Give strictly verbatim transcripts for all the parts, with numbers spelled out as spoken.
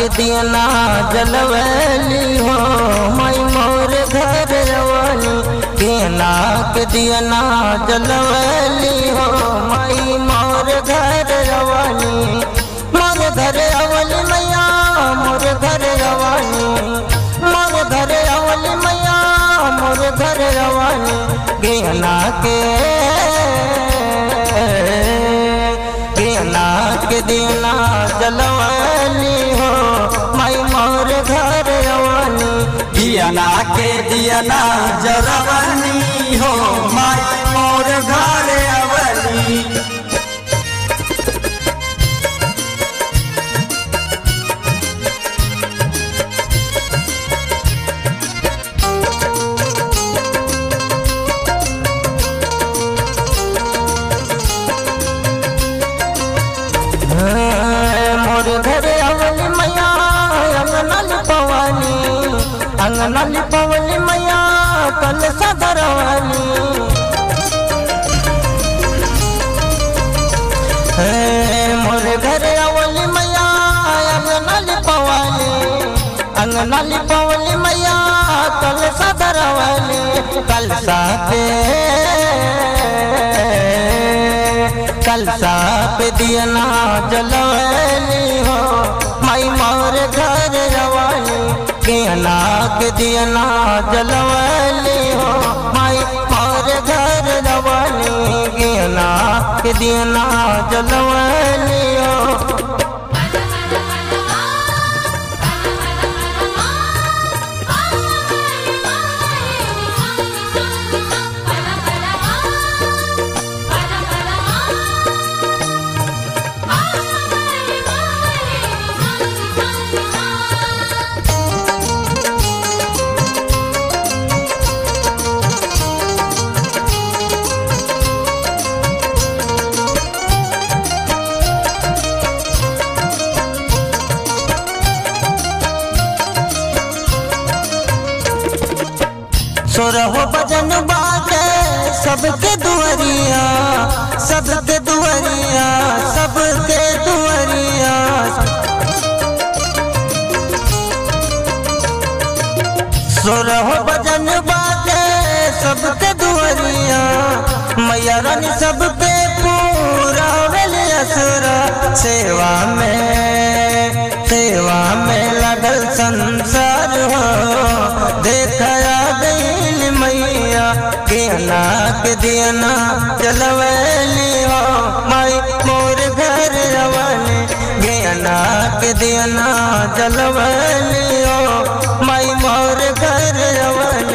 के दियना जलवैली हो माई मोर घर रवानी। दियना के दियना जलवैली हो माई मोर घर रवानी। मोर घर अवल मैया मोर घर रवानी। मोर घर अवल मैया मोर घर रवानी। दियना के दियना के दियना जलवैली हो माई मोर घर रवानी। दियना के दियना जलवनी हो माई मोर घर अवली। मोर घर अवल मैया अंगनल पवानी। अंगनल पवली मैया कल सदरवानी। मोर घर अवल मैया अंगनल पवानी। अंगनल पवली मैया कल सदरवानी। कल साथे कल साप दियना जलवैली हो माई मोर घर रवानी। दियना के दियना जलवैली हो माई मोर घर रवानी। दियना के दियना जलवैली हो। सोरहो भजन बाजे सबके दुआरिया। सबके दुआरिया सबके दुआरिया। सोरहो भजन बाजे सबके दुआरिया। मैया रानी सबके पूरा वेले असुरा। सेवा में सेवा में लगल संसार हो देखया गईल मैया। दियना के दियना जलवैली हो माई मोर घर रवानी। दियना के दियना जलवैली हो माई मोर घर रवानी।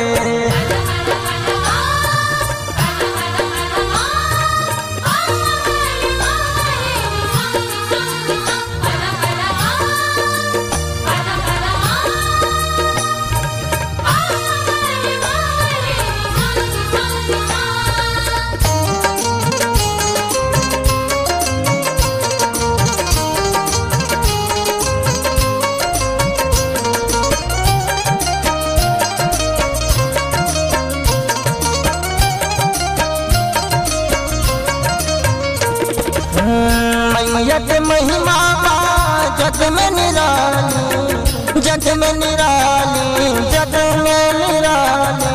मैया के महिमा बा जग में निराली। जग में निराली जग में निराली।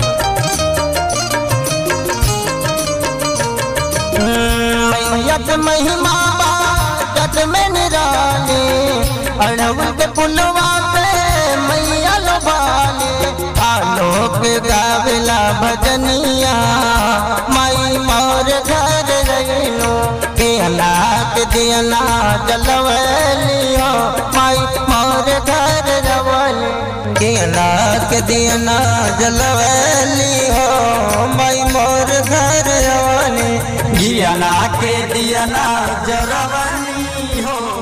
मैया के महिमा बा जग में निराली। अड़हुल के पुलवा पे मैया लोभाली। आलोक गावेला भजनिया माई मोर घर रहीनो। दियना के दियना जलवैली हो माई मोर घर रवानी। दियना के दियना जलवैली हो माई मोर घर रवानी। दियना के दियना जलवनी हो।